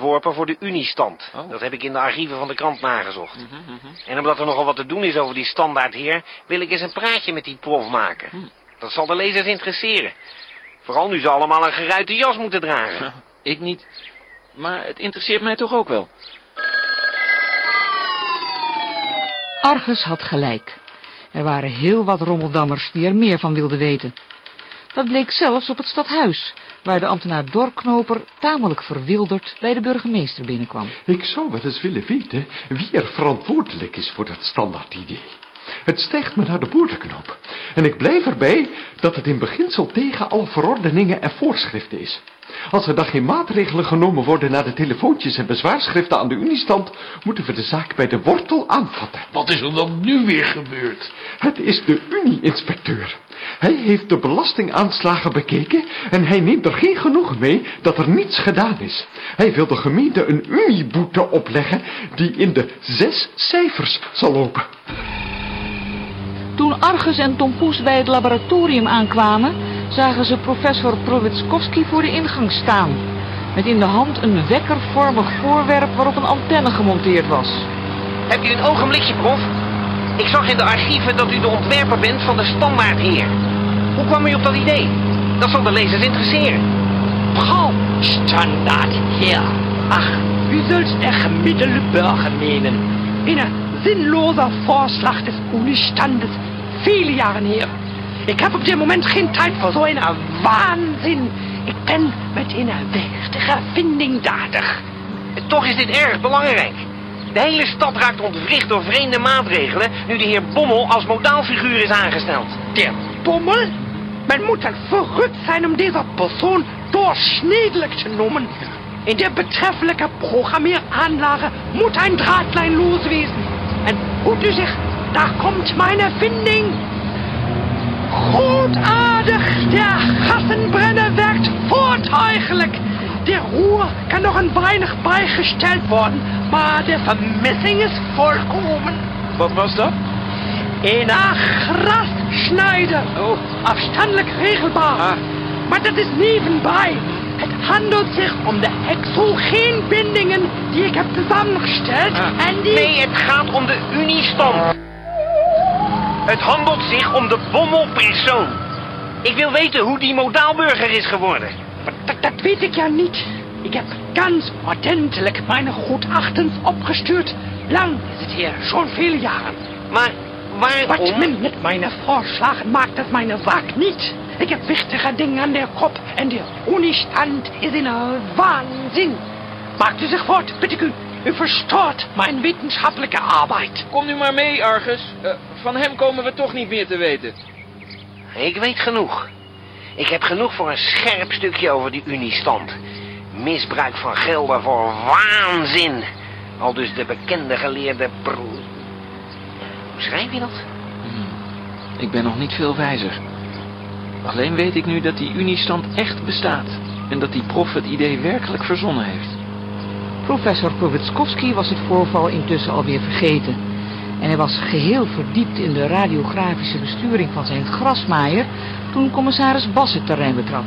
ontworpen voor de Uniestand. Oh. Dat heb ik in de archieven van de krant nagezocht. En omdat er nogal wat te doen is over die standaardheer, wil ik eens een praatje met die prof maken. Dat zal de lezers interesseren. Vooral nu ze allemaal een geruite jas moeten dragen. Ja, ik niet. Maar het interesseert mij toch ook wel. Argus had gelijk. Er waren heel wat rommeldammers die er meer van wilden weten. Dat bleek zelfs op het stadhuis, waar de ambtenaar Dorknoper tamelijk verwilderd bij de burgemeester binnenkwam. Ik zou wel eens willen weten wie er verantwoordelijk is voor dat standaardidee. Het stijgt me naar de boterknop. En ik blijf erbij dat het in beginsel tegen alle verordeningen en voorschriften is. Als er dan geen maatregelen genomen worden naar de telefoontjes en bezwaarschriften aan de Uniestand, moeten we de zaak bij de wortel aanvatten. Wat is er dan nu weer gebeurd? Het is de Unie-inspecteur. Hij heeft de belastingaanslagen bekeken en hij neemt er geen genoegen mee dat er niets gedaan is. Hij wil de gemeente een Unieboete opleggen die in de 6 cijfers zal lopen. Toen Argus en Tom Poes bij het laboratorium aankwamen, zagen ze professor Prowitskowski voor de ingang staan, met in de hand een wekkervormig voorwerp waarop een antenne gemonteerd was. Hebt u een ogenblikje, prof? Ik zag in de archieven dat u de ontwerper bent van de standaardheer. Hoe kwam u op dat idee? Dat zal de lezers interesseren. Frau Standardheer. Ach, u zult der gemiddelde Bürger meenen. Een zinloser Vorschlag des Uniestandes, viele Jahre her. Ik heb op dit moment geen tijd voor zo'n waanzin. Ik ben met een wichtige ervinding dadig. Toch is dit erg belangrijk. De hele stad raakt ontwricht door vreemde maatregelen, nu de heer Bommel als modaalfiguur is aangesteld. Der Bommel? Men moet dan verrückt zijn om deze persoon doorsnedelijk te noemen. In der betreffelijke programmeeraanlage moet een draadlijn los wezen. En hoort u zich, daar komt mijn ervinding. Grootaardig, der Gassenbrenner werkt voortuigelijk. Der Rohr kan nog een weinig bijgesteld worden, maar de vermissing is volkomen. Wat was dat? Een grassnijder. Oh. Afstandelijk regelbaar. Ah. Maar dat is nebenbij. Het handelt zich om de hexogeenbindingen die ik heb samengesteld en die... Nee, het gaat om de Uniestand. Het handelt zich om de Bommelpersoon. Ik wil weten hoe die modaalburger is geworden. Dat weet ik ja niet. Ik heb ganz ordentelijk mijn gutachtens opgestuurd. Lang is het hier, schon viele jaren. Maar waarom... Wat men met mijn voorslagen maakt, dat mijn zaak niet. Ik heb wichtige dingen aan de kop en de Uniestand is in een waanzin. Maakt u zich voort, bitte ik u. U verstoort mijn wetenschappelijke arbeid. Kom nu maar mee, Argus. Van hem komen we toch niet meer te weten. Ik weet genoeg. Ik heb genoeg voor een scherp stukje over die Uniestand. Misbruik van gelden voor waanzin. Al dus de bekende geleerde Hoe schrijf je dat? Ik ben nog niet veel wijzer. Alleen weet ik nu dat die Uniestand echt bestaat. En dat die prof het idee werkelijk verzonnen heeft. Professor Prowitskowski was het voorval intussen alweer vergeten. En hij was geheel verdiept in de radiografische besturing van zijn grasmaaier toen commissaris Bas het terrein betrad.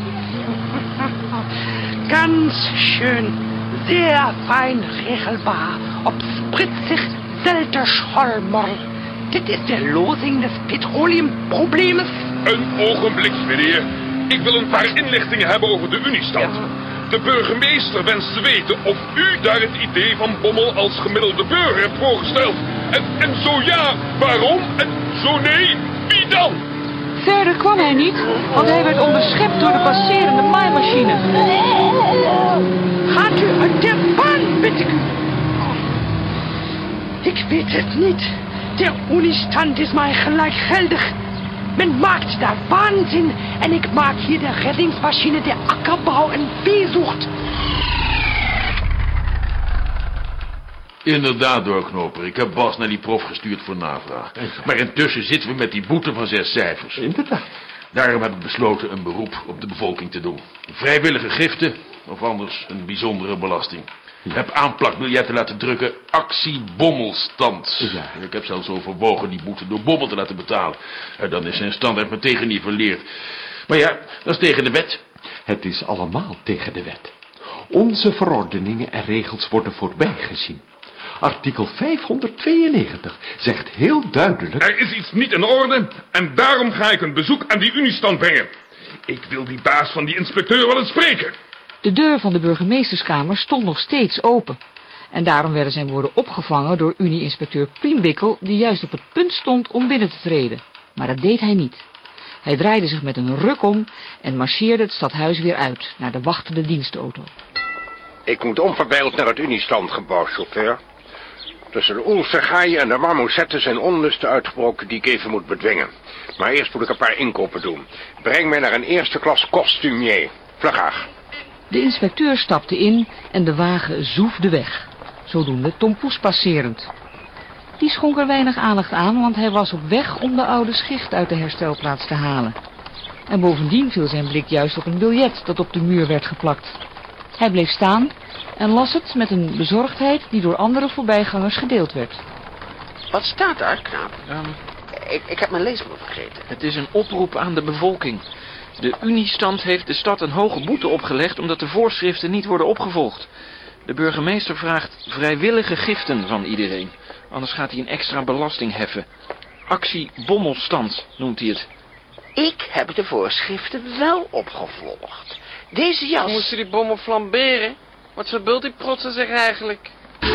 Ganz schön, sehr fein regelbaar, op spritzig, selten Schollmorl. Dit is de losing des petroleumproblemes. Een ogenblik, meneer. Ik wil een paar inlichtingen hebben over de Uniestand. De burgemeester wenst te weten of u daar het idee van Bommel als gemiddelde burger hebt voorgesteld. En zo ja, waarom? En zo nee, wie dan? Verder kwam hij niet, want hij werd onderschept door de passerende maaimachine. Gaat u uit de baan, bid ik u. Ik weet het niet. De Uniestand is mij gelijkgeldig. Men maakt daar waanzin en ik maak hier de reddingsmachine der akkerbouw en veezocht. Inderdaad, Dorknoper. Ik heb Bas naar die prof gestuurd voor navraag. Maar intussen zitten we met die boete van 6 cijfers. Inderdaad. Daarom heb ik besloten een beroep op de bevolking te doen. Vrijwillige giften, of anders een bijzondere belasting. Ik heb aanplakbiljetten laten drukken, actie Bommelstand. Ja. Ik heb zelfs overwogen die boete door Bommel te laten betalen. En dan is zijn standaard me tegenniveleerd. Maar ja, dat is tegen de wet. Het is allemaal tegen de wet. Onze verordeningen en regels worden voorbijgezien. Artikel 592 zegt heel duidelijk... Er is iets niet in orde en daarom ga ik een bezoek aan die Uniestand brengen. Ik wil die baas van die inspecteur wel eens spreken. De deur van de burgemeesterskamer stond nog steeds open. En daarom werden zijn woorden opgevangen door Unie-inspecteur Priembikkel, die juist op het punt stond om binnen te treden. Maar dat deed hij niet. Hij draaide zich met een ruk om en marcheerde het stadhuis weer uit, naar de wachtende dienstauto. Ik moet onverwijld naar het Uniestandgebouw, chauffeur. Tussen de Oelsergaaien en de marmozetten zijn onlusten uitgebroken die ik even moet bedwingen. Maar eerst moet ik een paar inkopen doen. Breng mij naar een eerste klas kostumier. Vlughaag. De inspecteur stapte in en de wagen zoefde weg. Zodoende Tom Poes passerend. Die schonk er weinig aandacht aan, want hij was op weg om de oude schicht uit de herstelplaats te halen. En bovendien viel zijn blik juist op een biljet dat op de muur werd geplakt. Hij bleef staan en las het met een bezorgdheid die door andere voorbijgangers gedeeld werd. Wat staat daar, knaap? Ik heb mijn leesbril vergeten. Het is een oproep aan de bevolking. De Uniestand heeft de stad een hoge boete opgelegd omdat de voorschriften niet worden opgevolgd. De burgemeester vraagt vrijwillige giften van iedereen. Anders gaat hij een extra belasting heffen. Actie Bommelstand noemt hij het. Ik heb de voorschriften wel opgevolgd. Deze jas... Moest je die bommel flamberen? Wat verbult die protsen zich eigenlijk?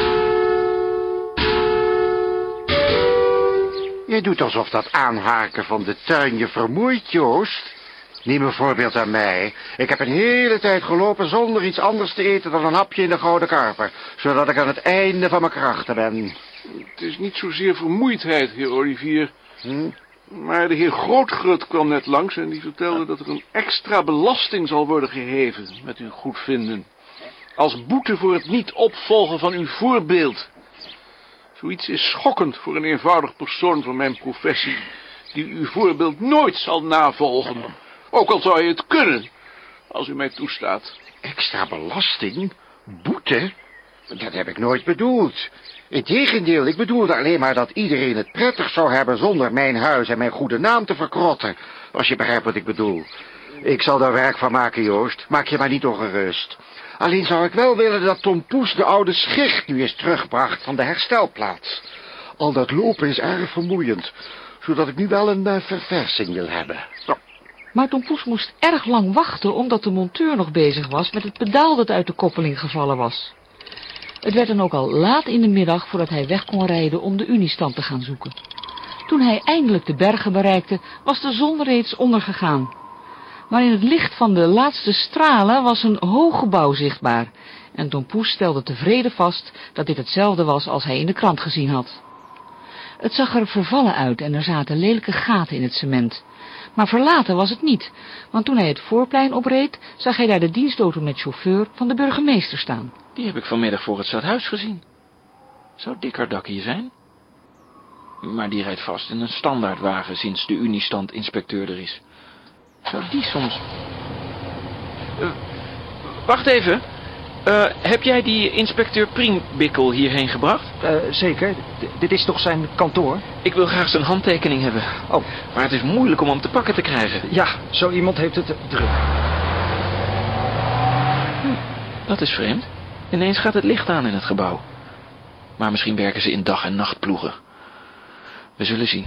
Je doet alsof dat aanhaken van de tuin je vermoeit, Joost. Neem een voorbeeld aan mij. Ik heb een hele tijd gelopen zonder iets anders te eten dan een hapje in de Gouden Karper, zodat ik aan het einde van mijn krachten ben. Het is niet zozeer vermoeidheid, heer Olivier. Maar de heer Grootgrut kwam net langs en die vertelde dat er een extra belasting zal worden geheven, met uw goedvinden. Als boete voor het niet opvolgen van uw voorbeeld. Zoiets is schokkend voor een eenvoudig persoon van mijn professie, die uw voorbeeld nooit zal navolgen. Ook al zou je het kunnen, als u mij toestaat. Extra belasting? Boete? Dat heb ik nooit bedoeld. Integendeel, ik bedoelde alleen maar dat iedereen het prettig zou hebben zonder mijn huis en mijn goede naam te verkrotten. Als je begrijpt wat ik bedoel. Ik zal daar werk van maken, Joost. Maak je maar niet ongerust. Alleen zou ik wel willen dat Tom Poes de oude schicht nu eens terugbracht van de herstelplaats. Al dat lopen is erg vermoeiend, zodat ik nu wel een verversing wil hebben. Zo. Maar Tom Poes moest erg lang wachten omdat de monteur nog bezig was met het pedaal dat uit de koppeling gevallen was. Het werd dan ook al laat in de middag voordat hij weg kon rijden om de Uniestand te gaan zoeken. Toen hij eindelijk de bergen bereikte, was de zon reeds ondergegaan. Maar in het licht van de laatste stralen was een hoog gebouw zichtbaar. En Tom Poes stelde tevreden vast dat dit hetzelfde was als hij in de krant gezien had. Het zag er vervallen uit en er zaten lelijke gaten in het cement. Maar verlaten was het niet, want toen hij het voorplein opreed, zag hij daar de dienstauto met chauffeur van de burgemeester staan. Die heb ik vanmiddag voor het stadhuis gezien. Zou Dikkerdak hier zijn? Maar die rijdt vast in een standaardwagen sinds de Uniestand-inspecteur er is. Zou die soms... wacht even. Heb jij die inspecteur Priembikkel hierheen gebracht? Zeker. Dit is toch zijn kantoor? Ik wil graag zijn handtekening hebben. Oh. Maar het is moeilijk om hem te pakken te krijgen. Ja, zo iemand heeft het druk. Dat is vreemd. Ineens gaat het licht aan in het gebouw. Maar misschien werken ze in dag- en nachtploegen. We zullen zien.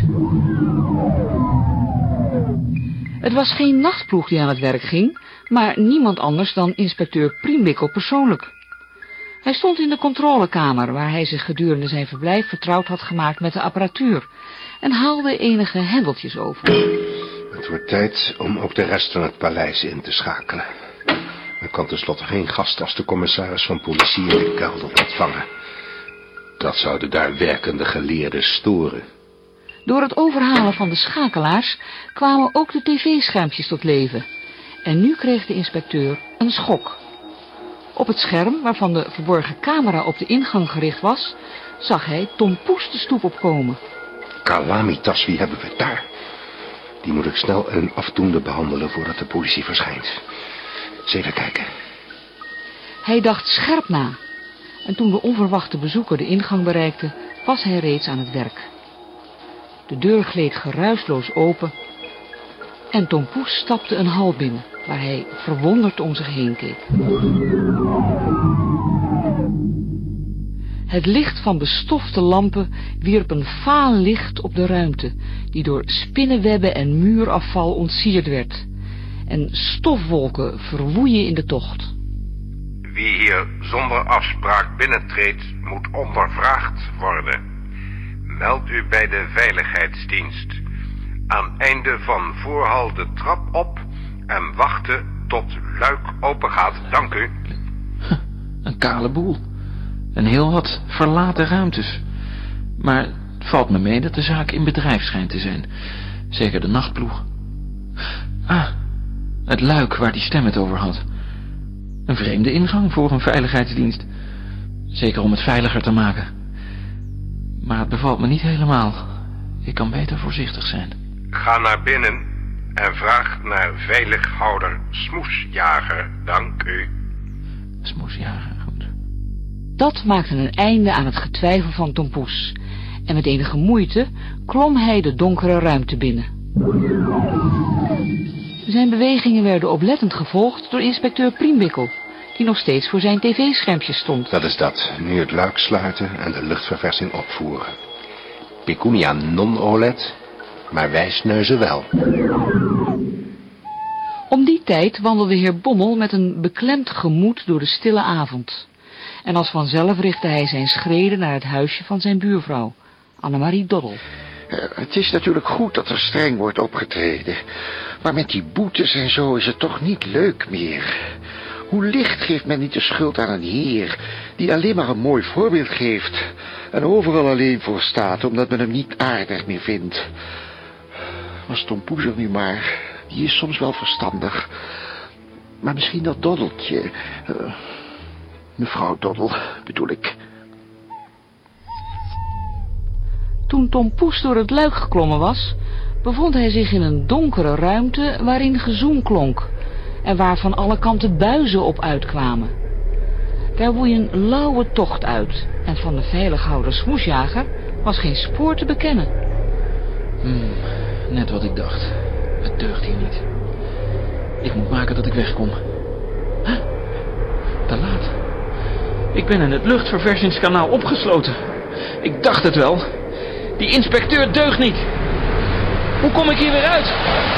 Het was geen nachtploeg die aan het werk ging, maar niemand anders dan inspecteur Priembikkel persoonlijk. Hij stond in de controlekamer, waar hij zich gedurende zijn verblijf vertrouwd had gemaakt met de apparatuur, en haalde enige hendeltjes over. Het wordt tijd om ook de rest van het paleis in te schakelen. Er kan tenslotte geen gast als de commissaris van politie in de kelder ontvangen. Dat zou de daar werkende geleerden storen. Door het overhalen van de schakelaars kwamen ook de tv-schermpjes tot leven. En nu kreeg de inspecteur een schok. Op het scherm, waarvan de verborgen camera op de ingang gericht was, zag hij Tom Poes de stoep opkomen. Calamitas, wie hebben we daar? Die moet ik snel en afdoende behandelen voordat de politie verschijnt. Eens even kijken. Hij dacht scherp na. En toen de onverwachte bezoeker de ingang bereikte, was hij reeds aan het werk. De deur gleed geruisloos open en Tom Poes stapte een hal binnen. waar hij verwonderd om zich heen keek. Het licht van bestofte lampen wierp een vaal licht op de ruimte, die door spinnenwebben en muurafval ontsierd werd. En stofwolken verwoeien in de tocht. Wie hier zonder afspraak binnentreedt, moet ondervraagd worden. Meld u bij de veiligheidsdienst. Aan einde van voorhal de trap op en wachten tot luik open gaat. Dank u. Een kale boel. En heel wat verlaten ruimtes. Maar het valt me mee dat de zaak in bedrijf schijnt te zijn. Zeker de nachtploeg. Ah, het luik waar die stem het over had. Een vreemde ingang voor een veiligheidsdienst. Zeker om het veiliger te maken. Maar het bevalt me niet helemaal. Ik kan beter voorzichtig zijn. Ga naar binnen en vraag naar veilighouder Smoesjager. Dank u. Smoesjager, goed. Dat maakte een einde aan het getwijfel van Tom Poes. En met enige moeite klom hij de donkere ruimte binnen. Zijn bewegingen werden oplettend gevolgd door inspecteur Priemwikkel, die nog steeds voor zijn tv-schermpje stond. Dat is dat. Nu het luik sluiten en de luchtverversing opvoeren. Pecunia non-OLED, maar wijsneuzen wel. Om die tijd wandelde heer Bommel met een beklemd gemoed door de stille avond. En als vanzelf richtte hij zijn schreden naar het huisje van zijn buurvrouw, Annemarie Doddel. Het is natuurlijk goed dat er streng wordt opgetreden. Maar met die boetes en zo is het toch niet leuk meer. Hoe licht geeft men niet de schuld aan een heer die alleen maar een mooi voorbeeld geeft en overal alleen voor staat omdat men hem niet aardig meer vindt. Was Tom Poes er nu maar. Die is soms wel verstandig. Maar misschien dat Doddeltje. Mevrouw Doddel, bedoel ik. Toen Tom Poes door het luik geklommen was, bevond hij zich in een donkere ruimte waarin gezoem klonk en waar van alle kanten buizen op uitkwamen. Daar woei een lauwe tocht uit en van de veilighouder Smoesjager was geen spoor te bekennen. Net wat ik dacht. Het deugt hier niet. Ik moet maken dat ik wegkom. Huh? Te laat. Ik ben in het luchtverversingskanaal opgesloten. Ik dacht het wel. Die inspecteur deugt niet. Hoe kom ik hier weer uit?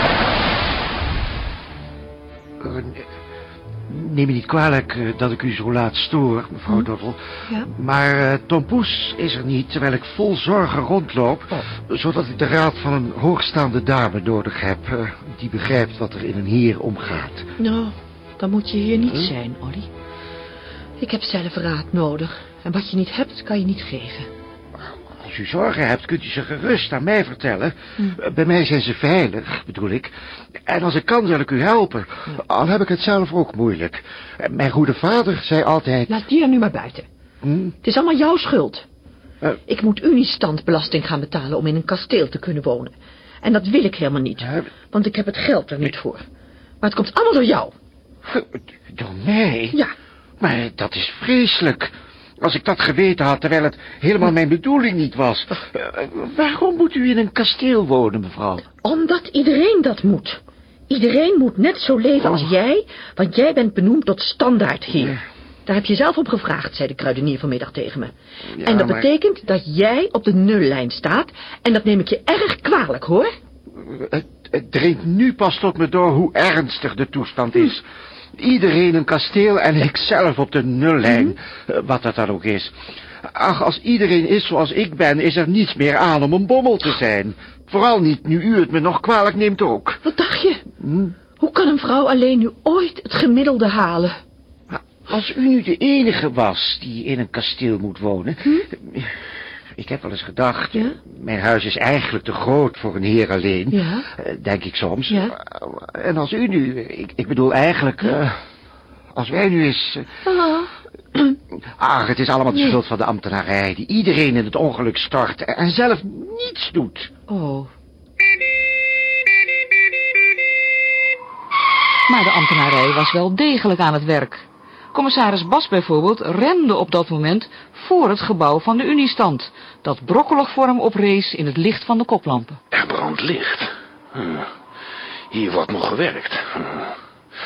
Neem me niet kwalijk dat ik u zo laat stoor, mevrouw Doddel. Ja? Maar Tom Poes is er niet, terwijl ik vol zorgen rondloop, zodat ik de raad van een hoogstaande dame nodig heb, die begrijpt wat er in een heer omgaat. Nou, dan moet je hier niet zijn, Olly. Ik heb zelf raad nodig. En wat je niet hebt, kan je niet geven. Als u zorgen hebt, kunt u ze gerust aan mij vertellen. Bij mij zijn ze veilig, bedoel ik. En als ik kan, zal ik u helpen. Al heb ik het zelf ook moeilijk. Mijn goede vader zei altijd... Laat die er nu maar buiten. Het is allemaal jouw schuld. Ik moet uniestandbelasting gaan betalen om in een kasteel te kunnen wonen. En dat wil ik helemaal niet. Want ik heb het geld er niet voor. Maar het komt allemaal door jou. Door mij? Ja. Maar dat is vreselijk. Als ik dat geweten had, terwijl het helemaal mijn bedoeling niet was. Waarom moet u in een kasteel wonen, mevrouw? Omdat iedereen dat moet. Iedereen moet net zo leven als jij, want jij bent benoemd tot standaardheer. Daar heb je zelf op gevraagd, zei de kruidenier vanmiddag tegen me. Ja, en dat betekent dat jij op de nullijn staat, en dat neem ik je erg kwalijk, hoor. Het dringt nu pas tot me door hoe ernstig de toestand is. Iedereen een kasteel en ik zelf op de nullijn, wat dat dan ook is. Ach, als iedereen is zoals ik ben, is er niets meer aan om een bommel te zijn. Vooral niet nu u het me nog kwalijk neemt ook. Wat dacht je? Hoe kan een vrouw alleen nu ooit het gemiddelde halen? Als u nu de enige was die in een kasteel moet wonen... Ik heb wel eens gedacht, mijn huis is eigenlijk te groot voor een heer alleen. Denk ik soms. En als u nu, ik bedoel eigenlijk, als wij nu eens... Ach, het is allemaal de schuld van de ambtenarij, die iedereen in het ongeluk stort en zelf niets doet. Maar de ambtenarij was wel degelijk aan het werk. Commissaris Bas bijvoorbeeld rende op dat moment voor het gebouw van de Uniestand, dat brokkelig voor hem oprees in het licht van de koplampen. Er brandt licht. Hier wordt nog gewerkt.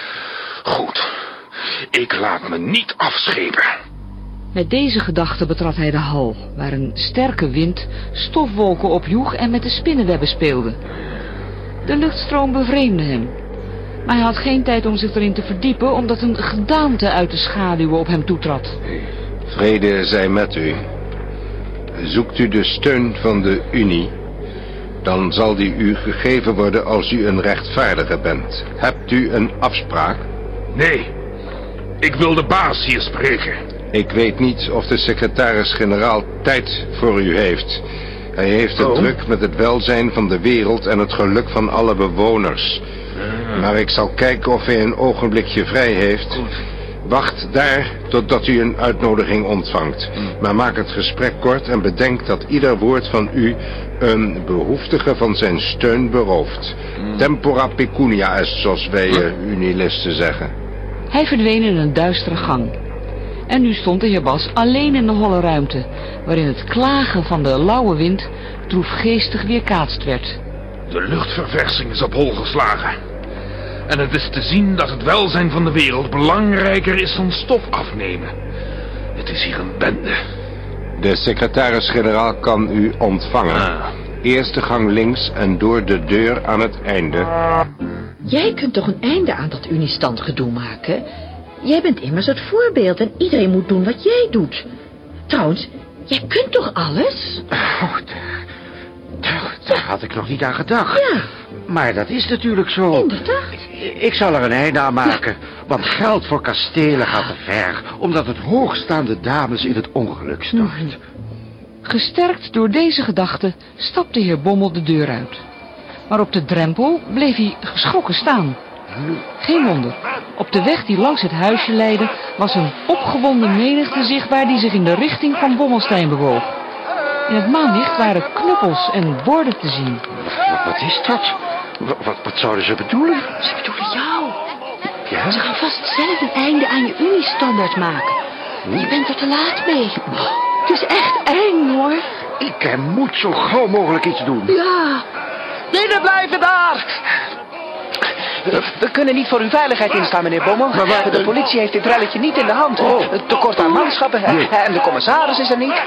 Goed. Ik laat me niet afschepen. Met deze gedachte betrad hij de hal, waar een sterke wind stofwolken opjoeg en met de spinnenwebben speelde. De luchtstroom bevreemdde hem, maar hij had geen tijd om zich erin te verdiepen, omdat een gedaante uit de schaduwen op hem toetrad. Vrede zij met u. Zoekt u de steun van de Unie, dan zal die u gegeven worden als u een rechtvaardige bent. Hebt u een afspraak? Nee, ik wil de baas hier spreken. Ik weet niet of de secretaris-generaal tijd voor u heeft. Hij heeft het druk met het welzijn van de wereld en het geluk van alle bewoners. Maar ik zal kijken of hij een ogenblikje vrij heeft. Goed. Wacht daar totdat u een uitnodiging ontvangt. Maar maak het gesprek kort en bedenk dat ieder woord van u een behoeftige van zijn steun berooft. Tempora pecunia est, zoals wij unilisten zeggen. Hij verdween in een duistere gang. En nu stond de heer Bas alleen in de holle ruimte, waarin het klagen van de lauwe wind droefgeestig weerkaatst werd. De luchtverversing is op hol geslagen. En het is te zien dat het welzijn van de wereld belangrijker is dan stof afnemen. Het is hier een bende. De secretaris-generaal kan u ontvangen. Eerste gang links en door de deur aan het einde. Jij kunt toch een einde aan dat Unistand-gedoe maken? Jij bent immers het voorbeeld en iedereen moet doen wat jij doet. Trouwens, jij kunt toch alles? Oh, daar had ik nog niet aan gedacht. Ja. Maar dat is natuurlijk zo. Inderdaad. Ik zal er een einde aan maken. Want geld voor kastelen gaat te ver. Omdat het hoogstaande dames in het ongeluk stort. Gesterkt door deze gedachte stapte heer Bommel de deur uit. Maar op de drempel bleef hij geschrokken staan. Geen wonder. Op de weg die langs het huisje leidde was een opgewonden menigte zichtbaar die zich in de richting van Bommelstein bewoog. In het maanlicht waren knuppels en borden te zien. Wat is dat? Wat zouden ze bedoelen? Ze bedoelen jou. Ja? Ze gaan vast zelf een einde aan je Uniestandaard maken. Je bent er te laat mee. Het is echt eng, hoor. Ik moet zo gauw mogelijk iets doen. Ja. Binnen blijven daar! We kunnen niet voor uw veiligheid instaan, meneer Bommel. De politie heeft dit relletje niet in de hand. Tekort aan manschappen en de commissaris is er niet.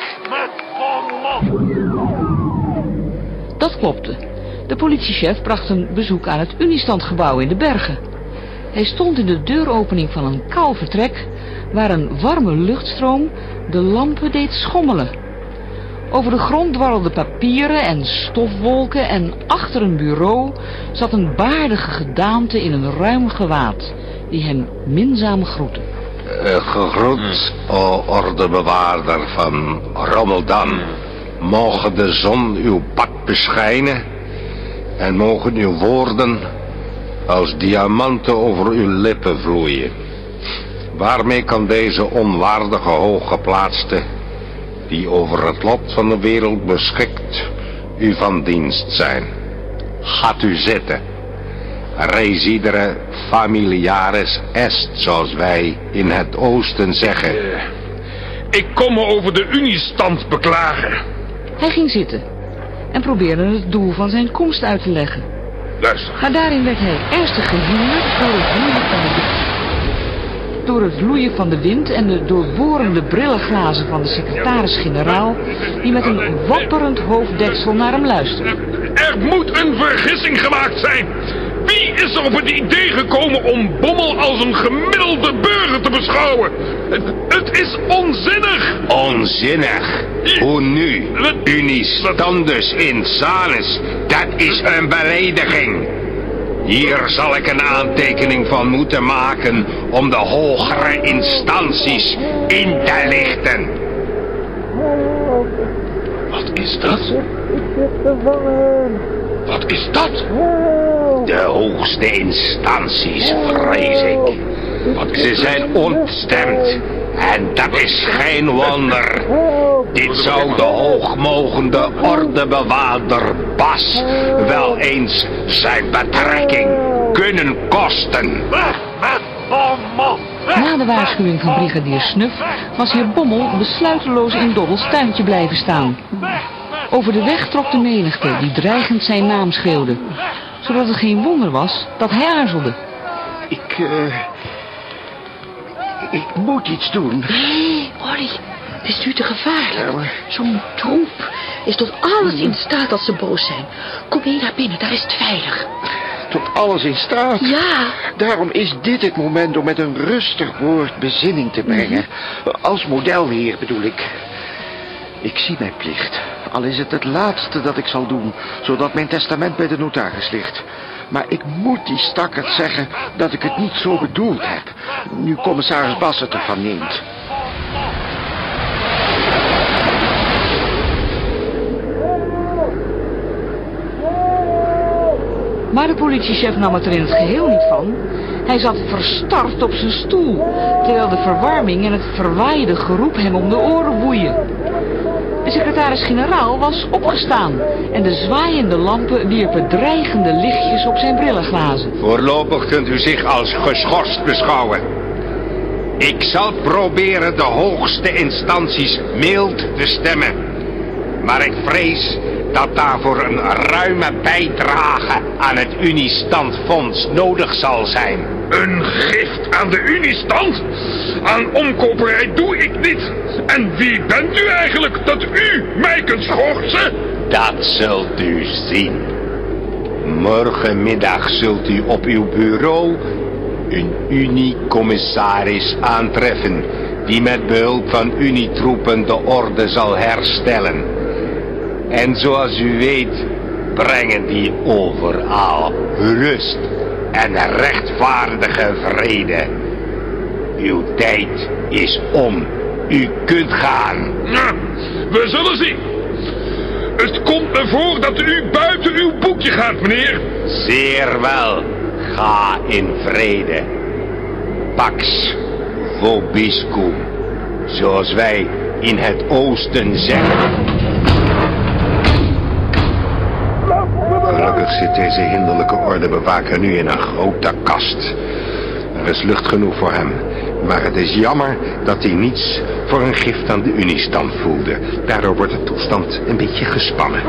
Dat klopte. De politiechef bracht een bezoek aan het Uniestandgebouw in de bergen. Hij stond in de deuropening van een kaal vertrek, waar een warme luchtstroom de lampen deed schommelen. Over de grond dwarrelden papieren en stofwolken en achter een bureau zat een baardige gedaante in een ruim gewaad, die hem minzaam groette. Gegroet, o ordebewaarder van Rommeldam. Mogen de zon uw pad beschijnen en mogen uw woorden als diamanten over uw lippen vloeien. Waarmee kan deze onwaardige hooggeplaatste, die over het lot van de wereld beschikt, u van dienst zijn? Gaat u zitten. Residere familiaris est, zoals wij in het oosten zeggen. Ik kom me over de Uniestand beklagen. Hij ging zitten en probeerde het doel van zijn komst uit te leggen. Luister. Maar daarin werd hij ernstig gehinderd door het loeien van de wind en de doorborende brillenglazen van de secretaris-generaal, die met een wapperend hoofddeksel naar hem luisterde. Er moet een vergissing gemaakt zijn. Wie is er op het idee gekomen om Bommel als een gemiddelde burger te beschouwen? Het is onzinnig. Onzinnig? Hoe nu? Unistandus insanus. Dat is een belediging. Hier zal ik een aantekening van moeten maken om de hogere instanties in te lichten. Wat is dat? Wat is dat? De hoogste instanties, vrees ik. Ze zijn ontstemd. En dat is geen wonder. Dit zou de hoogmogende ordebewaarder Bas wel eens zijn betrekking kunnen kosten. Na de waarschuwing van brigadier Snuf was heer Bommel besluiteloos in Doddels tuintje blijven staan. Over de weg trok de menigte die dreigend zijn naam schreeuwde, zodat het geen wonder was dat hij aarzelde. Ik moet iets doen. Nee, Olly, het is nu te gevaarlijk. Ja, maar... Zo'n troep is tot alles in staat als ze boos zijn. Kom mee naar binnen, daar is het veilig. Tot alles in staat? Ja. Daarom is dit het moment om met een rustig woord bezinning te brengen. Als modelheer bedoel ik. Ik zie mijn plicht. Al is het laatste dat ik zal doen, zodat mijn testament bij de notaris ligt. Maar ik moet die stakkerd zeggen dat ik het niet zo bedoeld heb. Nu commissaris Bas het ervan neemt. Maar de politiechef nam het er in het geheel niet van. Hij zat verstard op zijn stoel, terwijl de verwarming en het verwaaide geroep hem om de oren woeien. De secretaris-generaal was opgestaan en de zwaaiende lampen wierpen dreigende lichtjes op zijn brillenglazen. Voorlopig kunt u zich als geschorst beschouwen. Ik zal proberen de hoogste instanties mild te stemmen. Maar ik vrees dat daarvoor een ruime bijdrage aan het Unistandfonds nodig zal zijn. Een gift aan de Unistand? Aan omkoperij doe ik niet. En wie bent u eigenlijk dat u mij kunt schorsen? Dat zult u zien. Morgenmiddag zult u op uw bureau een Unicommissaris aantreffen, die met behulp van Unitroepen de orde zal herstellen. En zoals u weet, brengen die overal rust en rechtvaardige vrede. Uw tijd is om. U kunt gaan. We zullen zien. Het komt me voor dat u buiten uw boekje gaat, meneer. Zeer wel. Ga in vrede. Pax vobiscum, zoals wij in het oosten zeggen. Gelukkig zit deze hinderlijke ordebewaker nu in een grote kast. Er is lucht genoeg voor hem. Maar het is jammer dat hij niets voor een gift aan de Unistand voelde. Daardoor wordt de toestand een beetje gespannen.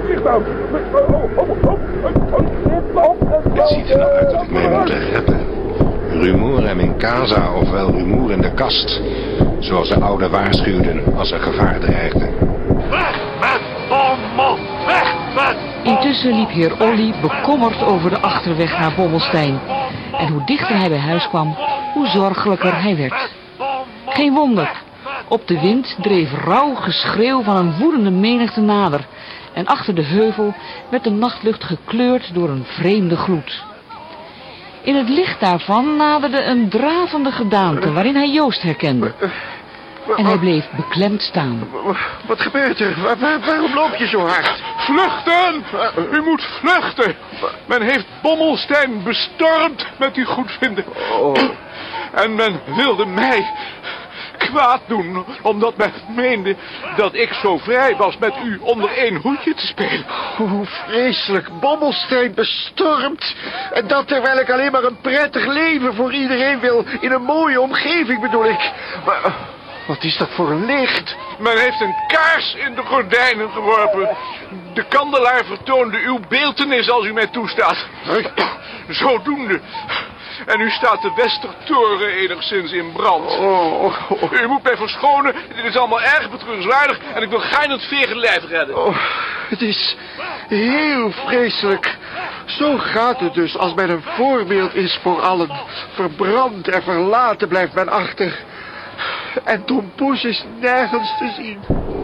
Het ziet er nou uit dat ik mij moet reppen. Rumoer in casa, ofwel rumoer in de kast. Zoals de oude waarschuwden als er gevaar dreigde. Weg met Bommel! Weg met... Intussen liep heer Olly bekommerd over de achterweg naar Bommelstein. En hoe dichter hij bij huis kwam, hoe zorgelijker hij werd. Geen wonder. Op de wind dreef rauw geschreeuw van een woedende menigte nader. En achter de heuvel werd de nachtlucht gekleurd door een vreemde gloed. In het licht daarvan naderde een dravende gedaante waarin hij Joost herkende. En hij bleef beklemd staan. Wat gebeurt er? Waarom loop je zo hard? Vluchten! U moet vluchten! Men heeft Bommelstein bestormd met uw goedvinden. Oh. En men wilde mij kwaad doen, omdat men meende dat ik zo vrij was met u onder één hoedje te spelen. Hoe vreselijk, Bommelstein bestormd. En dat terwijl ik alleen maar een prettig leven voor iedereen wil. In een mooie omgeving bedoel ik. Maar wat is dat voor een licht? Men heeft een kaars in de gordijnen geworpen. De kandelaar vertoonde uw beeltenis als u mij toestaat. Zodoende. En nu staat de Westertoren enigszins in brand. U moet mij verschonen. Dit is allemaal erg betreurenswaardig. En ik wil gaarne het vege lijf redden. Het is heel vreselijk. Zo gaat het dus als men een voorbeeld is voor allen. Verbrand en verlaten blijft men achter. En Tom Poes is nergens te zien.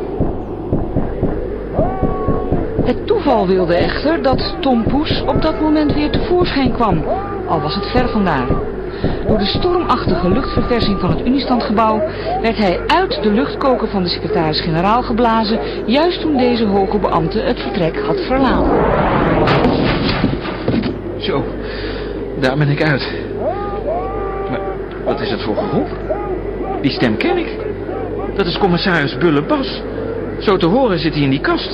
Het toeval wilde echter dat Tom Poes op dat moment weer tevoorschijn kwam, al was het ver vandaan. Door de stormachtige luchtverversing van het Unistandgebouw werd hij uit de luchtkoker van de secretaris-generaal geblazen, juist toen deze hoge beambte het vertrek had verlaten. Zo, daar ben ik uit. Maar wat is het voor geroep? Die stem ken ik. Dat is commissaris Bulle-Bas. Zo te horen zit hij in die kast.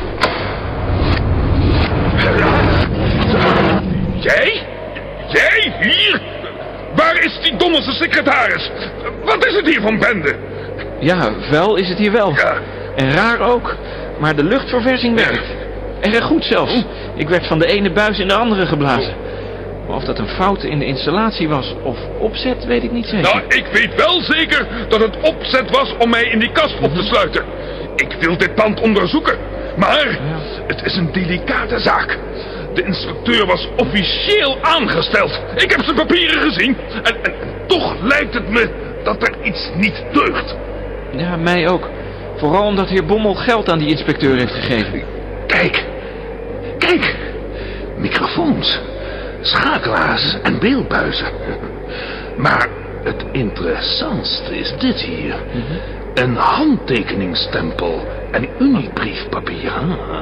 Jij? Jij hier? Waar is die dommelste secretaris? Wat is het hier van bende? Ja, vuil is het hier wel. Ja. En raar ook. Maar de luchtverversing werkt. Erg goed zelfs. Ik werd van de ene buis in de andere geblazen. Maar of dat een fout in de installatie was of opzet, weet ik niet zeker. Nou, ik weet wel zeker dat het opzet was om mij in die kast op te sluiten. Ik wil dit pand onderzoeken. Maar het is een delicate zaak. De inspecteur was officieel aangesteld. Ik heb zijn papieren gezien. En toch lijkt het me dat er iets niet deugt. Ja, mij ook. Vooral omdat heer Bommel geld aan die inspecteur heeft gegeven. Kijk. Microfoons, schakelaars en beeldbuizen. Maar het interessantste is dit hier. Een handtekeningsstempel en uniebriefpapier.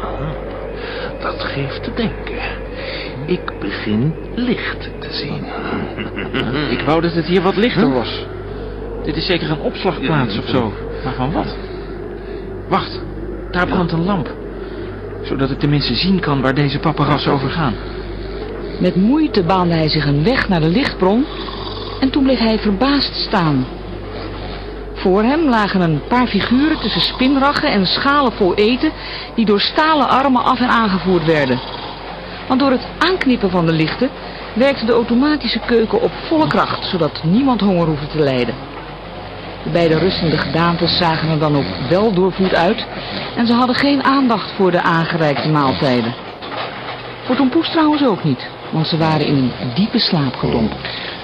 Dat geeft te denken. Ik begin licht te zien. Ik wou dat het hier wat lichter was. Dit is zeker een opslagplaats of zo. Maar van wat? Wacht, daar brandt een lamp. Zodat ik tenminste zien kan waar deze paparassen over gaan. Met moeite baande hij zich een weg naar de lichtbron en toen bleef hij verbaasd staan. Voor hem lagen een paar figuren tussen spinraggen en schalen vol eten die door stalen armen af en aangevoerd werden. Want door het aanknippen van de lichten werkte de automatische keuken op volle kracht, zodat niemand honger hoefde te lijden. De beide rustende gedaantes zagen er dan ook wel doorvoed uit en ze hadden geen aandacht voor de aangereikte maaltijden. Voor Tom Poes trouwens ook niet, want ze waren in een diepe slaap gedompeld.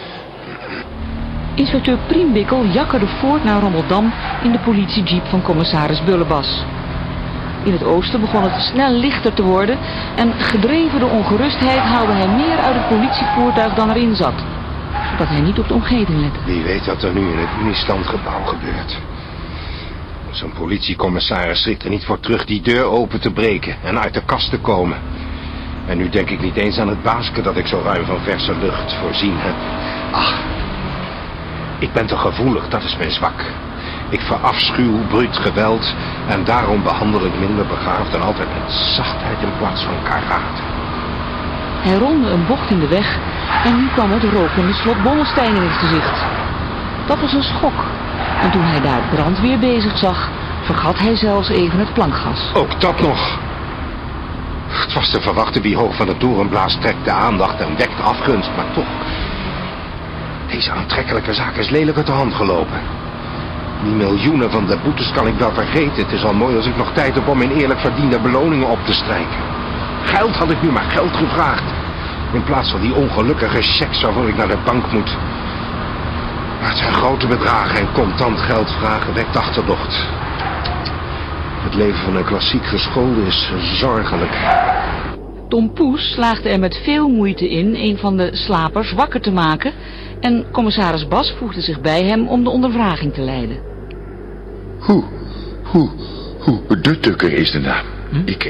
Inspecteur Priembikkel jakkerde voort naar Rommeldam in de politiejeep van commissaris Bullebas. In het oosten begon het snel lichter te worden en gedreven door ongerustheid haalde hij meer uit het politievoertuig dan erin zat, zodat hij niet op de omgeving lette. Wie weet wat er nu in het Uniestandgebouw gebeurt. Zo'n politiecommissaris schrikt er niet voor terug die deur open te breken en uit de kast te komen. En nu denk ik niet eens aan het baasje dat ik zo ruim van verse lucht voorzien heb. Ach, ik ben te gevoelig, dat is mijn zwak. Ik verafschuw bruut geweld en daarom behandel ik minder begaafd en altijd met zachtheid in plaats van karate. Hij ronde een bocht in de weg en nu kwam het rokende slot Bollestein in het gezicht. Dat was een schok en toen hij daar brandweer bezig zag, vergat hij zelfs even het plankgas. Ook dat nog. Het was te verwachten wie hoog van de torenblaas trekt de aandacht en wekt afgunst, maar toch. Deze aantrekkelijke zaak is lelijk uit de hand gelopen. Die miljoenen van de boetes kan ik wel vergeten. Het is al mooi als ik nog tijd heb om mijn eerlijk verdiende beloningen op te strijken. Geld had ik nu maar geld gevraagd. In plaats van die ongelukkige checks waarvoor ik naar de bank moet. Maar het zijn grote bedragen en contant geld vragen wekt achterdocht. Het leven van een klassiek geschoolde is zorgelijk. Tom Poes slaagde er met veel moeite in een van de slapers wakker te maken en commissaris Bas voegde zich bij hem om de ondervraging te leiden. De Tukker is de naam. Ik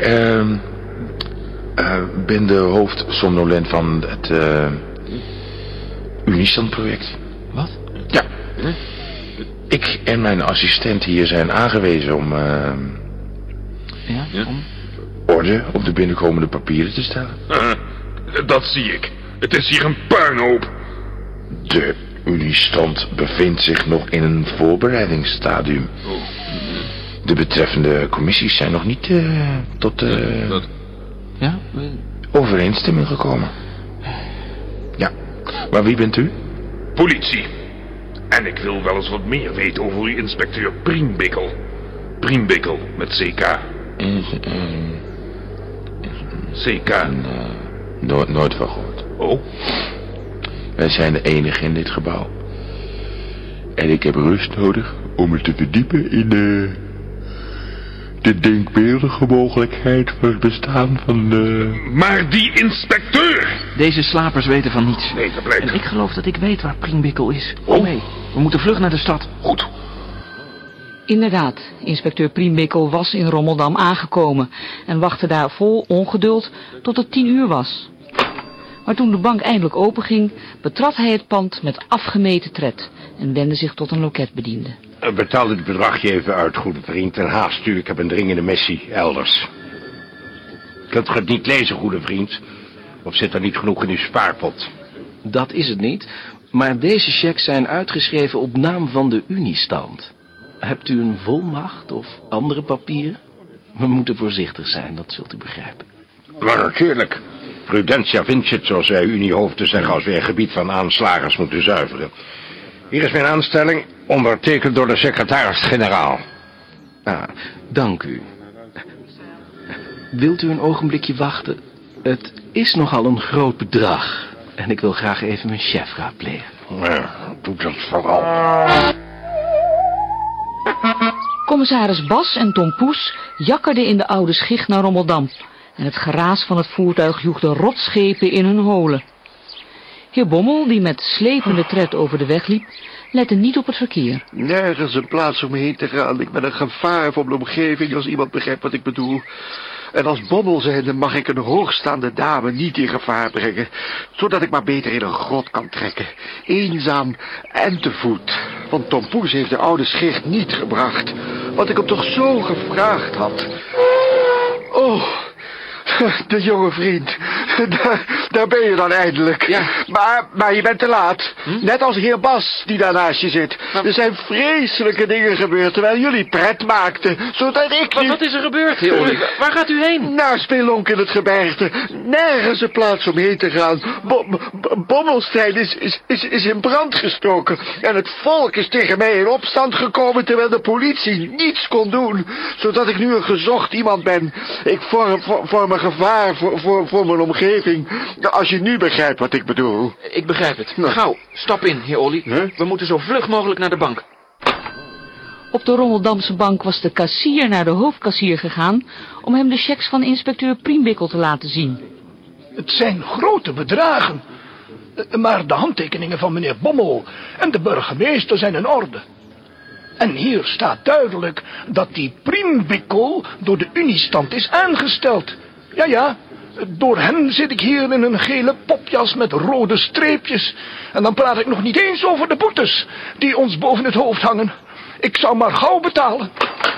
ben de hoofdsomnolent van het Uniestandproject. Wat? Ja. Ik en mijn assistent hier zijn aangewezen om orde op de binnenkomende papieren te stellen. Dat zie ik. Het is hier een puinhoop. De Uniestand bevindt zich nog in een voorbereidingsstadium. De betreffende commissies zijn nog niet tot overeenstemming gekomen. Ja, maar wie bent u? Politie. En ik wil wel eens wat meer weten over uw inspecteur Priembikkel. Priembikkel met CK. CK. Nooit van gehoord. Oh? Wij zijn de enige in dit gebouw. En ik heb rust nodig om me te verdiepen in de denkbeeldige mogelijkheid van het bestaan van de... Maar die inspecteur! Deze slapers weten van niets. Nee, dat blijkt. En ik geloof dat ik weet waar Priembikkel is. Kom mee, we moeten vlug naar de stad. Goed. Inderdaad, inspecteur Priembikkel was in Rommeldam aangekomen en wachtte daar vol ongeduld tot het 10 uur was. Maar toen de bank eindelijk openging, betrad hij het pand met afgemeten tred en wendde zich tot een loketbediende. Betaal dit bedragje even uit, goede vriend, en haast u. Ik heb een dringende missie elders. Kunt u het niet lezen, goede vriend? Of zit er niet genoeg in uw spaarpot? Dat is het niet, maar deze checks zijn uitgeschreven op naam van de Uniestand. Hebt u een volmacht of andere papieren? We moeten voorzichtig zijn, dat zult u begrijpen. Maar natuurlijk. Prudentia vincit, zoals wij Uniehoofden zeggen, als wij een gebied van aanslagers moeten zuiveren. Hier is mijn aanstelling, ondertekend door de secretaris-generaal. Dank u. Wilt u een ogenblikje wachten? Het is nogal een groot bedrag. En ik wil graag even mijn chef raadplegen. Ja, doe dat vooral. Commissaris Bas en Tom Poes jakkerden in de oude schicht naar Rommeldam. En het geraas van het voertuig joeg de rotschepen in hun holen. Heer Bommel, die met slepende tred over de weg liep, lette niet op het verkeer. Nergens een plaats om heen te gaan. Ik ben een gevaar voor mijn omgeving, als iemand begrijpt wat ik bedoel. En als Bommel zijnde mag ik een hoogstaande dame niet in gevaar brengen, zodat ik maar beter in een grot kan trekken. Eenzaam en te voet. Want Tom Poes heeft de oude schicht niet gebracht, wat ik hem toch zo gevraagd had. Oh, de jonge vriend. Daar ben je dan eindelijk. Ja. Maar je bent te laat. Net als heer Bas, die daar naast je zit. Er zijn vreselijke dingen gebeurd, terwijl jullie pret maakten. Zodat ik nu... Wat is er gebeurd, heer Olly? Waar gaat u heen? Naar Spelonk in het gebergte. Nergens een plaats om heen te gaan. Bommelstein is in brand gestoken. En het volk is tegen mij in opstand gekomen, terwijl de politie niets kon doen. Zodat ik nu een gezocht iemand ben. Ik vorm een gevaar voor mijn omgeving. Als je nu begrijpt wat ik bedoel. Ik begrijp het. Gauw, stap in, heer Olly. We moeten zo vlug mogelijk naar de bank. Op de Rommeldamse bank was de kassier naar de hoofdkassier gegaan om hem de checks van inspecteur Priembikkel te laten zien. Het zijn grote bedragen. Maar de handtekeningen van meneer Bommel en de burgemeester zijn in orde. En hier staat duidelijk dat die Priembikkel door de Uniestand is aangesteld. Ja, door hem zit ik hier in een gele popjas met rode streepjes. En dan praat ik nog niet eens over de boetes die ons boven het hoofd hangen. Ik zou maar gauw betalen.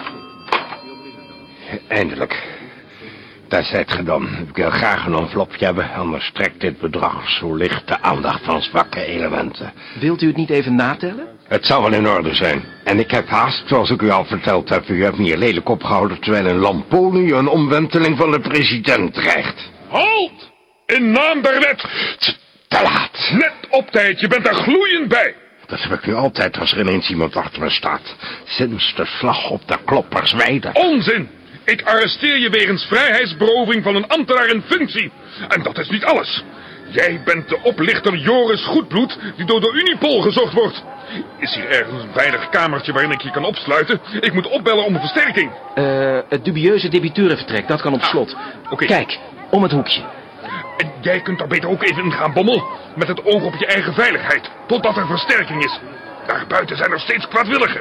Eindelijk. Daar zijt ge dan. Ik wil graag een envelopje hebben, anders trekt dit bedrag zo licht de aandacht van zwakke elementen. Wilt u het niet even natellen? Het zal wel in orde zijn. En ik heb haast, zoals ik u al verteld heb. U hebt me hier lelijk opgehouden, terwijl een Lamponi een omwenteling van de president dreigt. Halt! In naam der wet! Te laat. Net op tijd, je bent er gloeiend bij. Dat heb ik nu altijd als er ineens iemand achter me staat. Sinds de slag op de Kloppersweide. Onzin! Ik arresteer je wegens vrijheidsberoving van een ambtenaar in functie. En dat is niet alles. Jij bent de oplichter Joris Goedbloed die door de Unipol gezocht wordt. Is hier ergens een veilig kamertje waarin ik je kan opsluiten? Ik moet opbellen om een versterking. Het dubieuze debiteurenvertrek, dat kan op slot. Oké. Kijk, om het hoekje. En jij kunt daar beter ook even in gaan, Bommel. Met het oog op je eigen veiligheid. Totdat er versterking is. Daarbuiten zijn er steeds kwaadwilligen.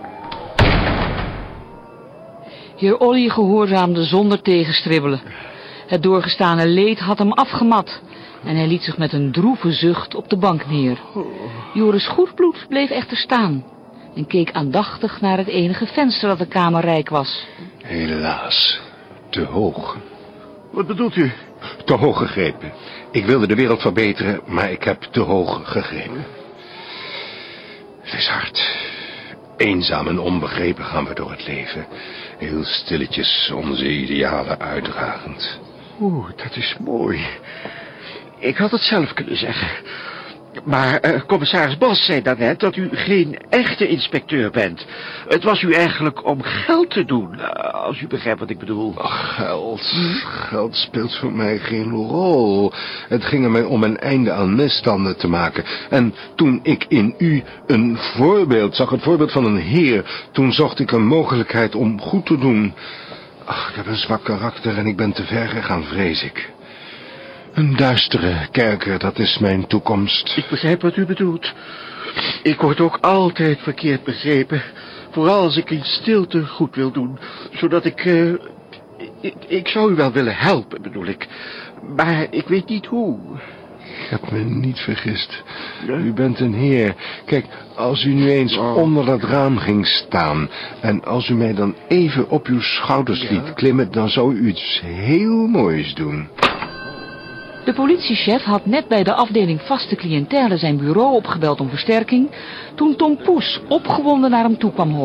Heer Olly gehoorzaamde zonder tegenstribbelen. Het doorgestane leed had hem afgemat. En hij liet zich met een droeve zucht op de bank neer. Joris Goedbloed bleef echter staan. En keek aandachtig naar het enige venster dat de kamer rijk was. Helaas, te hoog. Wat bedoelt u? Te hoog gegrepen. Ik wilde de wereld verbeteren, maar ik heb te hoog gegrepen. Het is hard. Eenzaam en onbegrepen gaan we door het leven. Heel stilletjes onze idealen uitdragend. Oeh, dat is mooi. Ik had het zelf kunnen zeggen. Maar commissaris Bas zei daarnet dat u geen echte inspecteur bent. Het was u eigenlijk om geld te doen, als u begrijpt wat ik bedoel. Ach, geld speelt voor mij geen rol. Het ging er mij om een einde aan misstanden te maken. En toen ik in u een voorbeeld zag, het voorbeeld van een heer, toen zocht ik een mogelijkheid om goed te doen. Ach, ik heb een zwak karakter en ik ben te ver gegaan, vrees ik. Een duistere kerker, dat is mijn toekomst. Ik begrijp wat u bedoelt. Ik word ook altijd verkeerd begrepen. Vooral als ik in stilte goed wil doen. Zodat ik zou u wel willen helpen, bedoel ik. Maar ik weet niet hoe. Ik heb me niet vergist. Ja? U bent een heer. Kijk, als u nu eens onder dat raam ging staan... en als u mij dan even op uw schouders liet klimmen... dan zou u iets heel moois doen. De politiechef had net bij de afdeling vaste cliëntele zijn bureau opgebeld om versterking... toen Tom Poes opgewonden naar hem toe kwam hollen.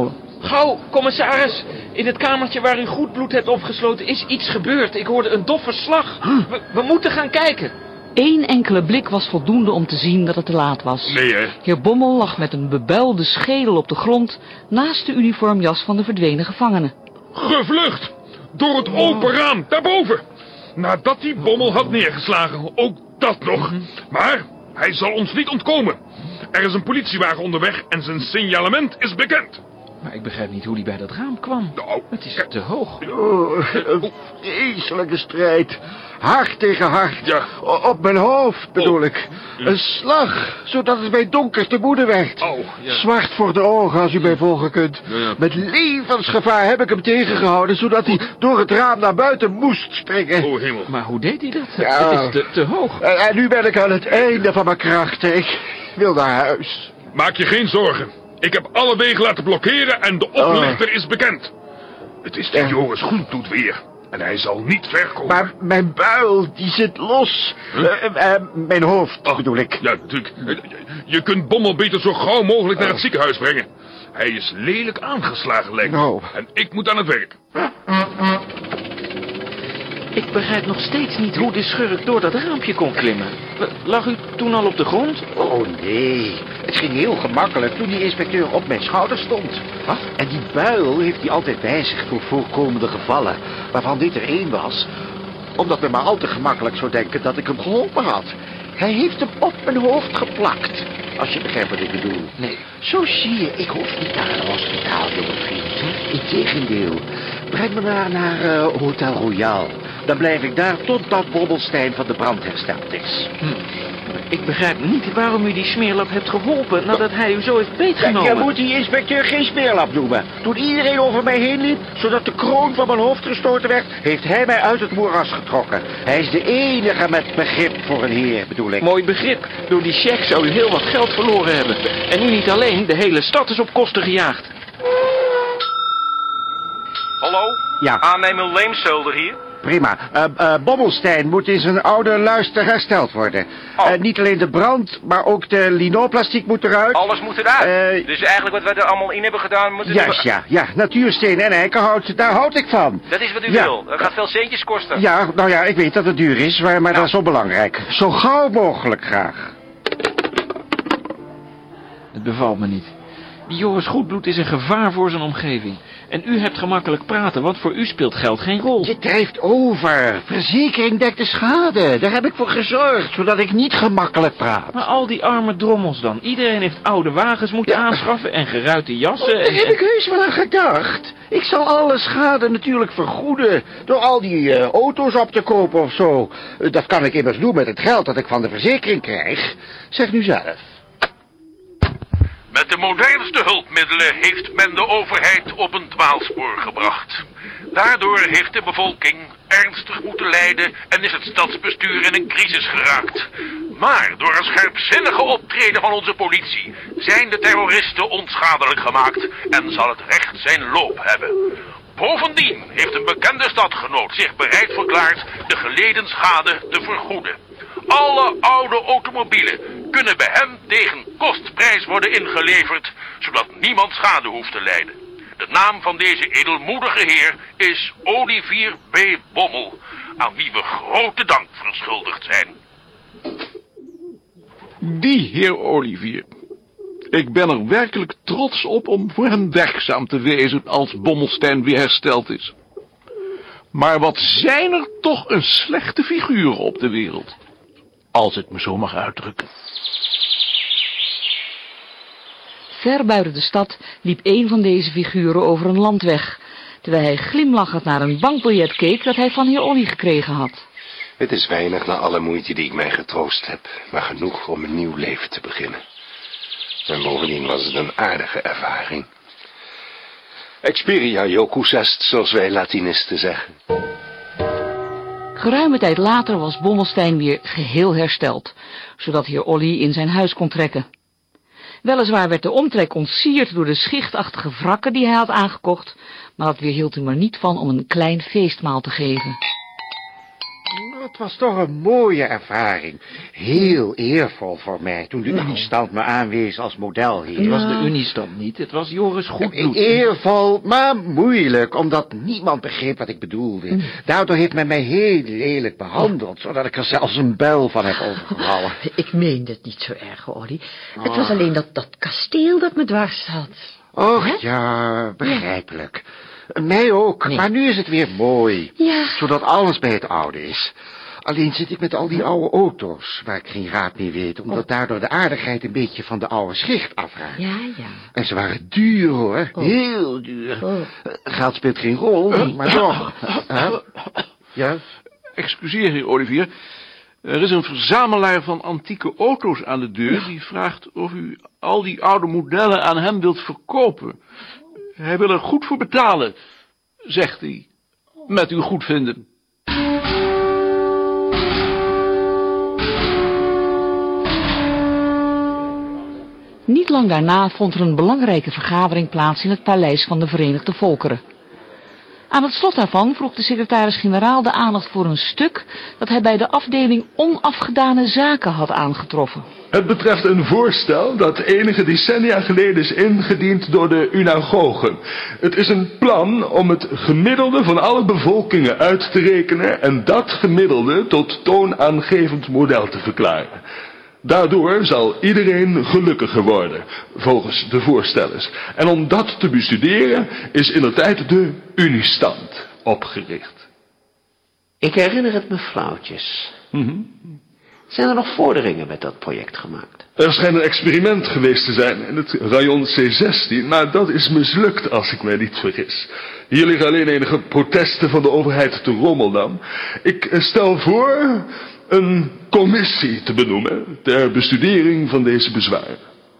Gauw, commissaris. In het kamertje waar u goed bloed hebt opgesloten is iets gebeurd. Ik hoorde een doffe slag. We moeten gaan kijken. 1 enkele blik was voldoende om te zien dat het te laat was. Nee, hè? Heer Bommel lag met een bebuilde schedel op de grond naast de uniformjas van de verdwenen gevangene. Gevlucht! Door het open raam, daarboven! Nadat hij Bommel had neergeslagen, ook dat nog. Maar hij zal ons niet ontkomen. Er is een politiewagen onderweg en zijn signalement is bekend. Maar ik begrijp niet hoe hij bij dat raam kwam. Nou, het is te hoog. Een vreselijke strijd. Hart tegen hart. Ja. Op mijn hoofd, bedoel ik. Een slag, zodat het mij donker te moede werd. Zwart voor de ogen, als u mij volgen kunt. Met levensgevaar heb ik hem tegengehouden, zodat hij door het raam naar buiten moest springen. Oh, hemel. Maar hoe deed hij dat? Ja. Het is te hoog. En nu ben ik aan het einde van mijn krachten. Ik wil naar huis. Maak je geen zorgen. Ik heb alle wegen laten blokkeren en de oplichter is bekend. Het is die Joris Gloeddoet weer. En hij zal niet ver komen. Maar mijn buil, die zit los. Mijn hoofd, bedoel ik. Ja, natuurlijk. Je kunt Bommel beter zo gauw mogelijk naar het ziekenhuis brengen. Hij is lelijk aangeslagen, lijkt me. En ik moet aan het werk. Ik begrijp nog steeds niet hoe de schurk door dat raampje kon klimmen. Lag u toen al op de grond? Oh nee, het ging heel gemakkelijk toen die inspecteur op mijn schouder stond. Wat? En die buil heeft hij altijd bij zich voor voorkomende gevallen, waarvan dit er 1 was. Omdat men maar al te gemakkelijk zou denken dat ik hem geholpen had. Hij heeft hem op mijn hoofd geplakt, als je begrijpt wat ik bedoel. Nee. Zo zie je, ik hoef niet naar een hospitaal, jonge vriend. Integendeel, breng me maar naar Hotel Royal. Dan blijf ik daar totdat Bobbelstein van de brand hersteld is. Ik begrijp niet waarom u die smeerlap hebt geholpen nadat hij u zo heeft beetgenomen. Je moet die inspecteur geen smeerlap noemen. Toen iedereen over mij heen liep, zodat de kroon van mijn hoofd gestoten werd, heeft hij mij uit het moeras getrokken. Hij is de enige met begrip voor een heer, bedoel ik. Mooi begrip. Door die check zou u heel wat geld verloren hebben. En u niet alleen, de hele stad is op kosten gejaagd. Hallo? Ja. Aannemer Leemselder hier. Prima. Bobbelstein moet in zijn oude luister hersteld worden. Niet alleen de brand, maar ook de linoplastiek moet eruit. Alles moet eruit. Dus eigenlijk wat wij er allemaal in hebben gedaan... moeten Juist, ja. Natuursteen en eikenhout, daar houd ik van. Dat is wat u wil. Dat gaat veel centjes kosten. Ja, nou ja, ik weet dat het duur is, maar dat is wel belangrijk. Zo gauw mogelijk graag. Het bevalt me niet. Die Joris Goedbloed is een gevaar voor zijn omgeving. En u hebt gemakkelijk praten, want voor u speelt geld geen rol. Je drijft over. Verzekering dekt de schade. Daar heb ik voor gezorgd, zodat ik niet gemakkelijk praat. Maar al die arme drommels dan. Iedereen heeft oude wagens moeten aanschaffen en geruite jassen. Daar heb ik heus wel aan gedacht. Ik zal alle schade natuurlijk vergoeden door al die auto's op te kopen of zo. Dat kan ik immers doen met het geld dat ik van de verzekering krijg. Zeg nu zelf. Met de modernste hulpmiddelen heeft men de overheid op een dwaalspoor gebracht. Daardoor heeft de bevolking ernstig moeten lijden en is het stadsbestuur in een crisis geraakt. Maar door een scherpzinnige optreden van onze politie zijn de terroristen onschadelijk gemaakt en zal het recht zijn loop hebben. Bovendien heeft een bekende stadgenoot zich bereid verklaard de geleden schade te vergoeden. Alle oude automobielen kunnen bij hem tegen kostprijs worden ingeleverd, zodat niemand schade hoeft te lijden. De naam van deze edelmoedige heer is Olivier B. Bommel, aan wie we grote dank verschuldigd zijn. Die heer Olivier. Ik ben er werkelijk trots op om voor hem werkzaam te wezen als Bommelstein weer hersteld is. Maar wat zijn er toch een slechte figuren op de wereld. Als ik me zo mag uitdrukken. Ver buiten de stad liep een van deze figuren over een landweg, terwijl hij glimlachend naar een bankbiljet keek dat hij van heer Olly gekregen had. Het is weinig na alle moeite die ik mij getroost heb, maar genoeg om een nieuw leven te beginnen. En bovendien was het een aardige ervaring. Experia jocus est, zoals wij Latinisten zeggen. Geruime tijd later was Bommelstein weer geheel hersteld, zodat heer Olly in zijn huis kon trekken. Weliswaar werd de omtrek ontsierd door de schichtachtige wrakken die hij had aangekocht, maar dat weerhield hem er niet van om een klein feestmaal te geven. Dat was toch een mooie ervaring. Heel eervol voor mij toen de Uniestand me aanwees als modelheer. Het was de Uniestand niet, het was Joris Goedbloed. Eervol, maar moeilijk, omdat niemand begreep wat ik bedoelde. Daardoor heeft men mij heel lelijk behandeld, zodat ik er zelfs een buil van heb overgehouden. Ik meende het niet zo erg, Olly. Het was alleen dat kasteel dat me dwars zat. Och ja, begrijpelijk. Mij ook, maar nu is het weer mooi. Ja. Zodat alles bij het oude is. Alleen zit ik met al die oude auto's, waar ik geen raad mee weet, omdat daardoor de aardigheid een beetje van de oude schicht afraakt. Ja. En ze waren duur, hoor. Heel duur. Geld speelt geen rol, maar toch. Ja? Excuseer, heer Olivier. Er is een verzamelaar van antieke auto's aan de deur die vraagt of u al die oude modellen aan hem wilt verkopen. Hij wil er goed voor betalen, zegt hij, met uw goedvinden. Niet lang daarna vond er een belangrijke vergadering plaats in het paleis van de Verenigde Volkeren. Aan het slot daarvan vroeg de secretaris-generaal de aandacht voor een stuk dat hij bij de afdeling onafgedane zaken had aangetroffen. Het betreft een voorstel dat enige decennia geleden is ingediend door de unagogen. Het is een plan om het gemiddelde van alle bevolkingen uit te rekenen en dat gemiddelde tot toonaangevend model te verklaren. Daardoor zal iedereen gelukkiger worden, volgens de voorstellers. En om dat te bestuderen is indertijd de Uniestand opgericht. Ik herinner het me flauwtjes. Zijn er nog vorderingen met dat project gemaakt? Er schijnt een experiment geweest te zijn in het rayon C16, maar dat is mislukt als ik mij niet vergis. Hier liggen alleen enige protesten van de overheid te Rommeldam. Ik stel voor een commissie te benoemen ter bestudering van deze bezwaren.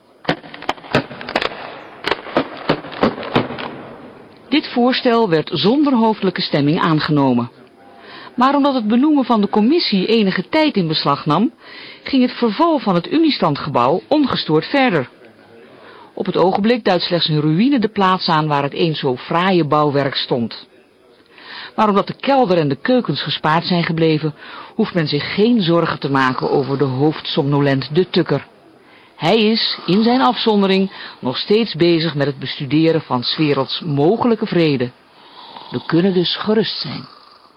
Dit voorstel werd zonder hoofdelijke stemming aangenomen. Maar omdat het benoemen van de commissie enige tijd in beslag nam, ging het verval van het Uniestandgebouw ongestoord verder. Op het ogenblik duidt slechts een ruïne de plaats aan waar het eens zo fraaie bouwwerk stond. Maar omdat de kelder en de keukens gespaard zijn gebleven, hoeft men zich geen zorgen te maken over de hoofdsomnolent de Tukker. Hij is, in zijn afzondering, nog steeds bezig met het bestuderen van 's werelds mogelijke vrede. We kunnen dus gerust zijn.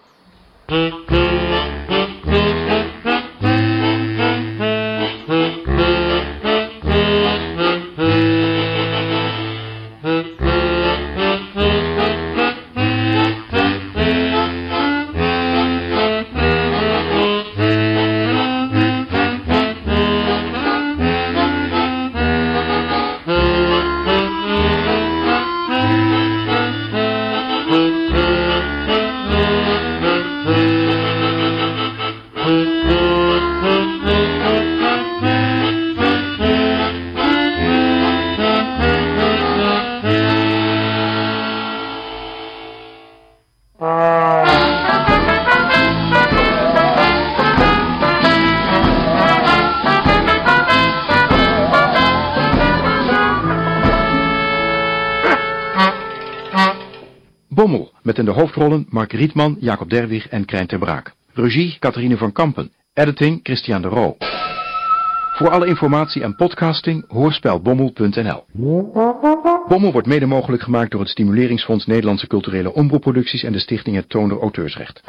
Bommel, met in de hoofdrollen Mark Rietman, Jacob Derwig en Krijn ter Braak. Regie Catharine van Kampen. Editing Christian de Roo. Voor alle informatie en podcasting hoorspelbommel.nl. Bommel wordt mede mogelijk gemaakt door het Stimuleringsfonds Nederlandse Culturele Omroepproducties en de Stichting Het Toonder Auteursrecht.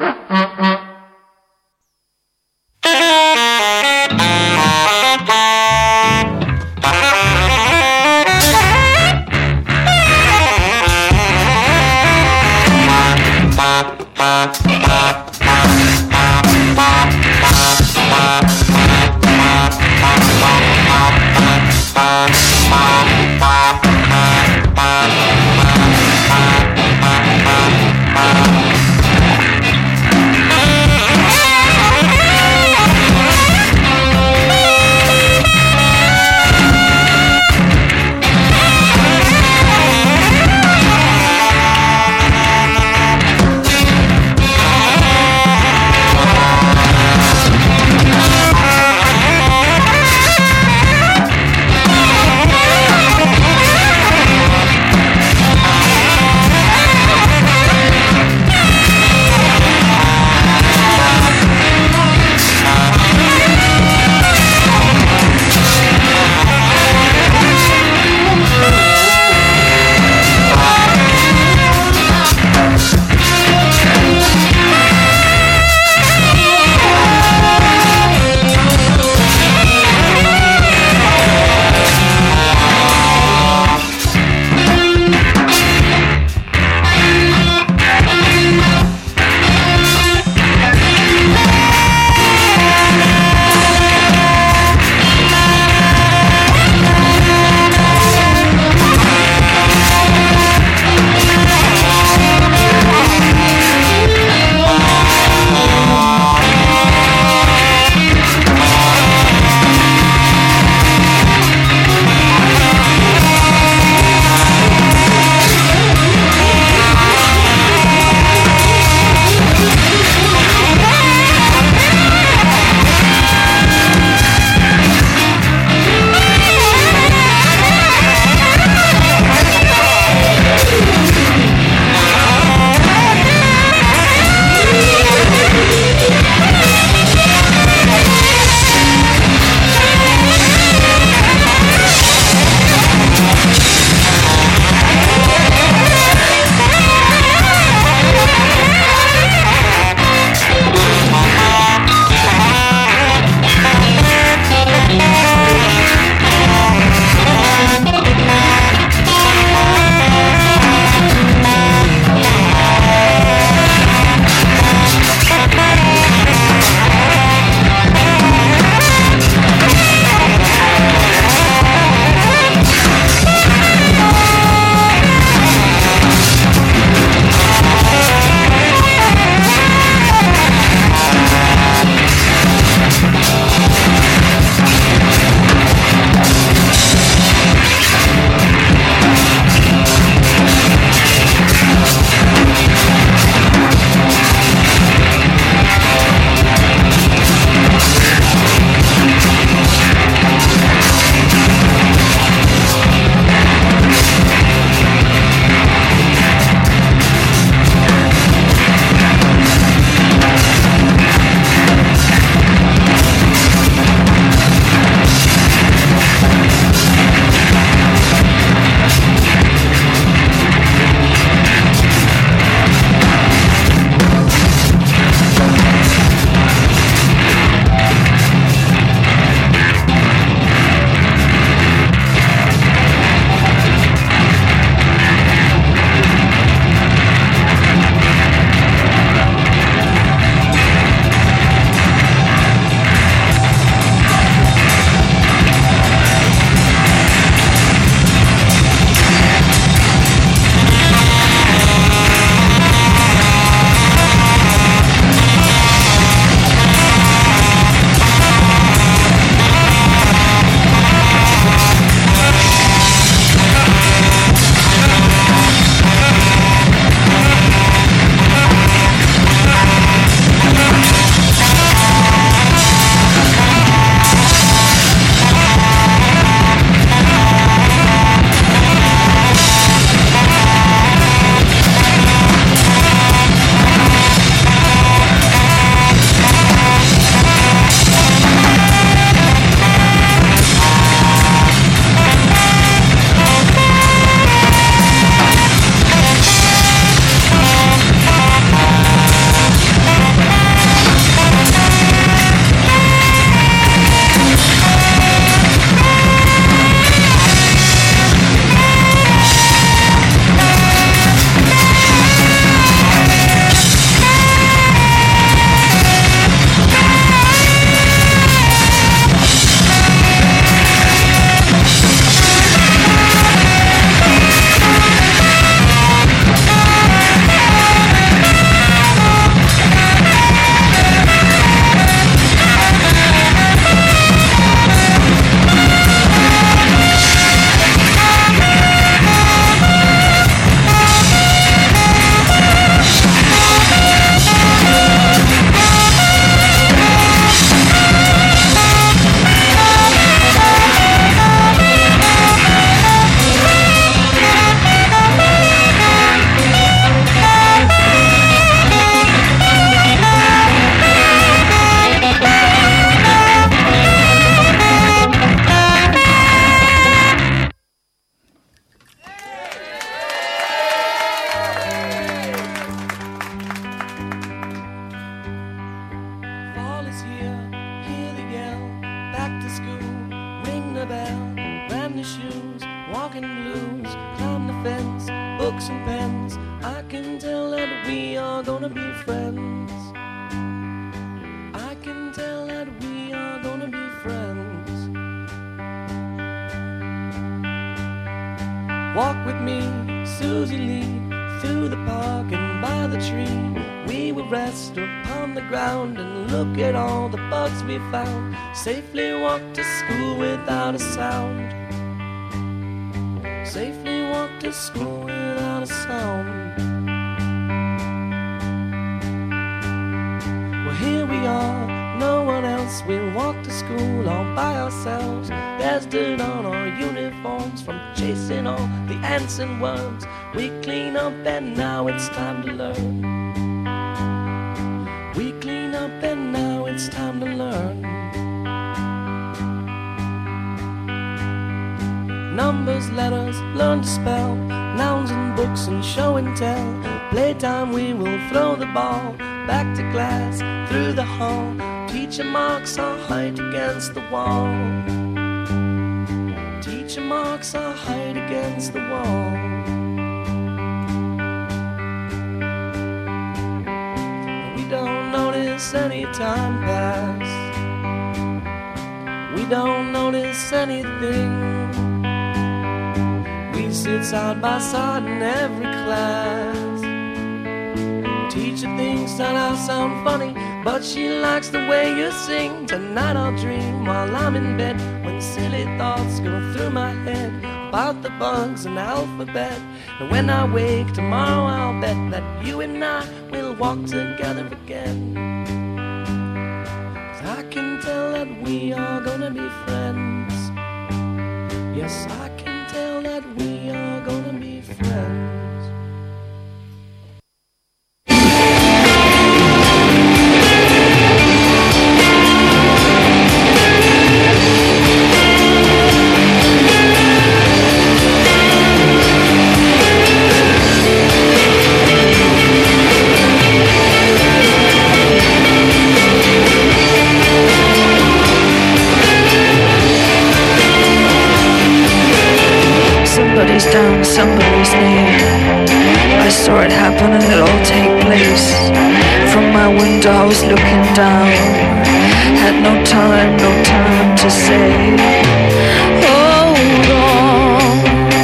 books and pens. I can tell that we are gonna be friends. I can tell that we are gonna be friends. Walk with me, Susie Lee, through the park and by the tree. We will rest upon the ground and look at all the bugs we found. Safely walk to school without a sound. Safely walk to school without a sound. Well, here we are, no one else. We'll walk to school all by ourselves. There's dirt on our uniforms from chasing all the ants and worms. We clean up and now it's time to learn. We clean up and now it's time to learn. Numbers, letters, learn to spell, nouns and books and show and tell. Playtime we will throw the ball back to class through the hall. Teacher marks our height against the wall. Teacher marks our height against the wall. We don't notice any time pass. We don't notice anything. We sit side by side in every class. Teacher thinks that I sound funny, but she likes the way you sing. Tonight I'll dream while I'm in bed, when silly thoughts go through my head about the bugs and the alphabet. And when I wake tomorrow I'll bet that you and I will walk together again. 'Cause I can tell that we are gonna be friends. Yes, I can tell that we are gonna be friends. Somebody's down, somebody's near. I saw it happen and it all take place. From my window I was looking down. Had no time to say, hold on,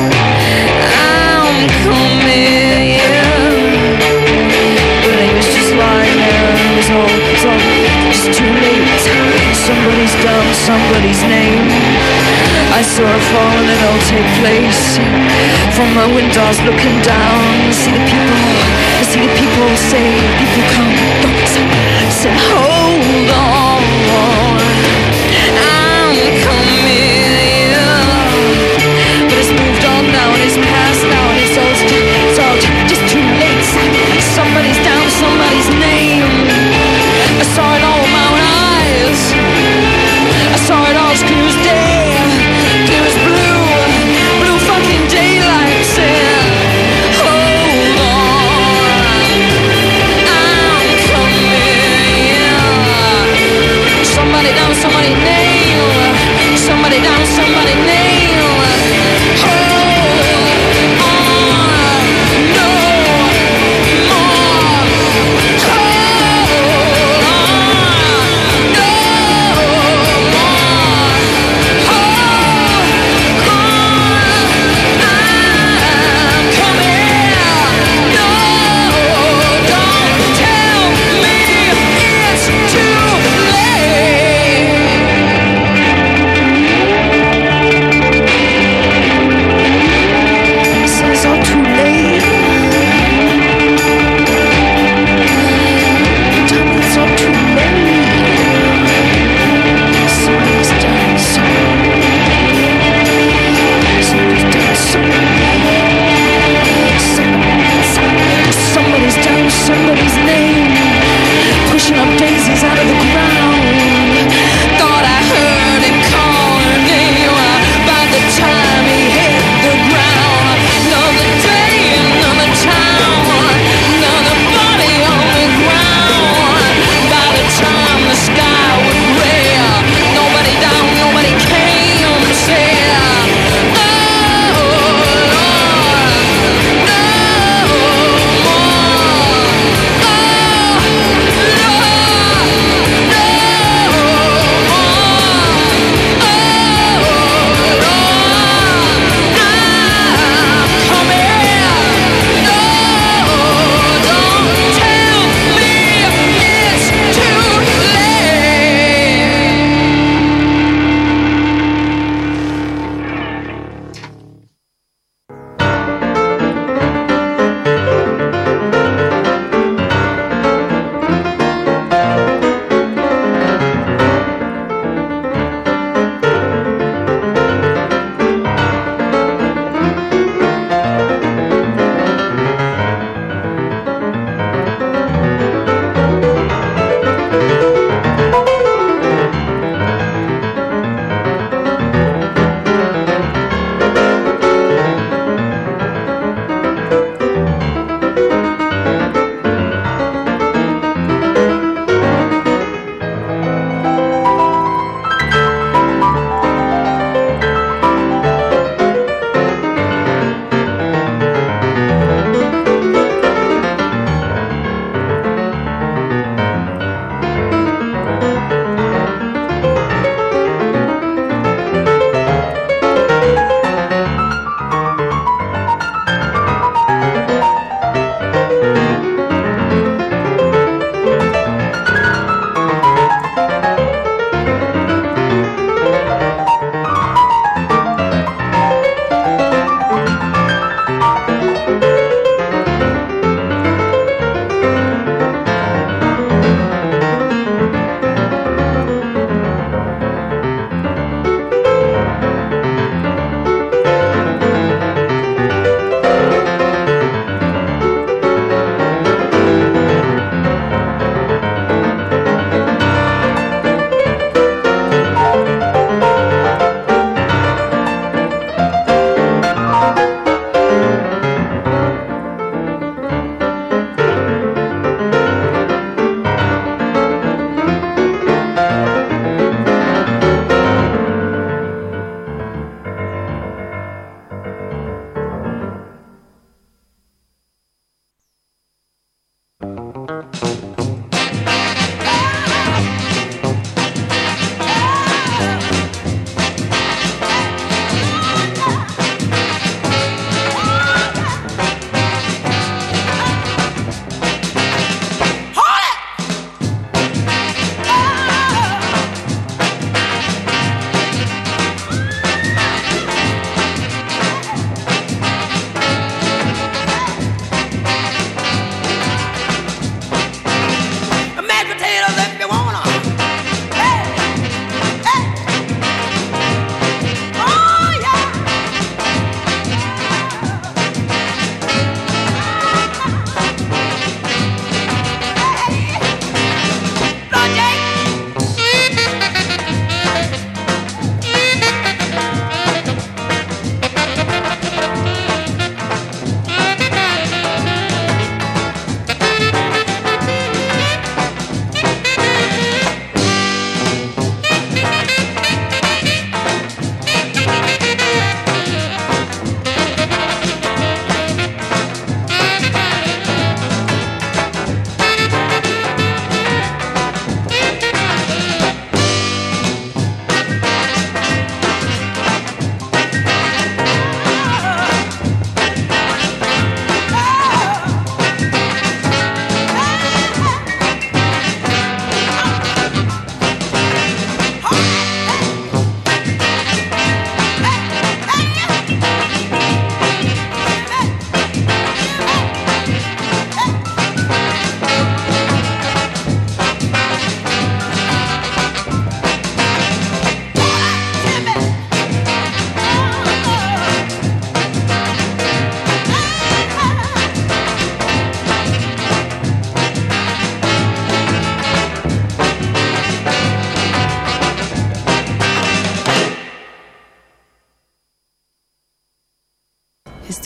I'm coming, yeah. But he was just lying there and it was all just too late. Somebody's down, somebody's name. I saw it fall and it all take place. From my windows looking down, I see the people say, people come, don't say, hold on, I'm coming, yeah. But it's moved on now and it's past now and it's all just too late. Somebody's down, somebody's name. I saw it all with my own eyes. I saw it all as clear as day. Clear as blue fucking daylight. Said, hold on, I'm coming, yeah.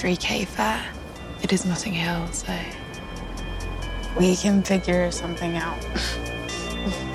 3K fare. It is Notting Hill, so we can figure something out.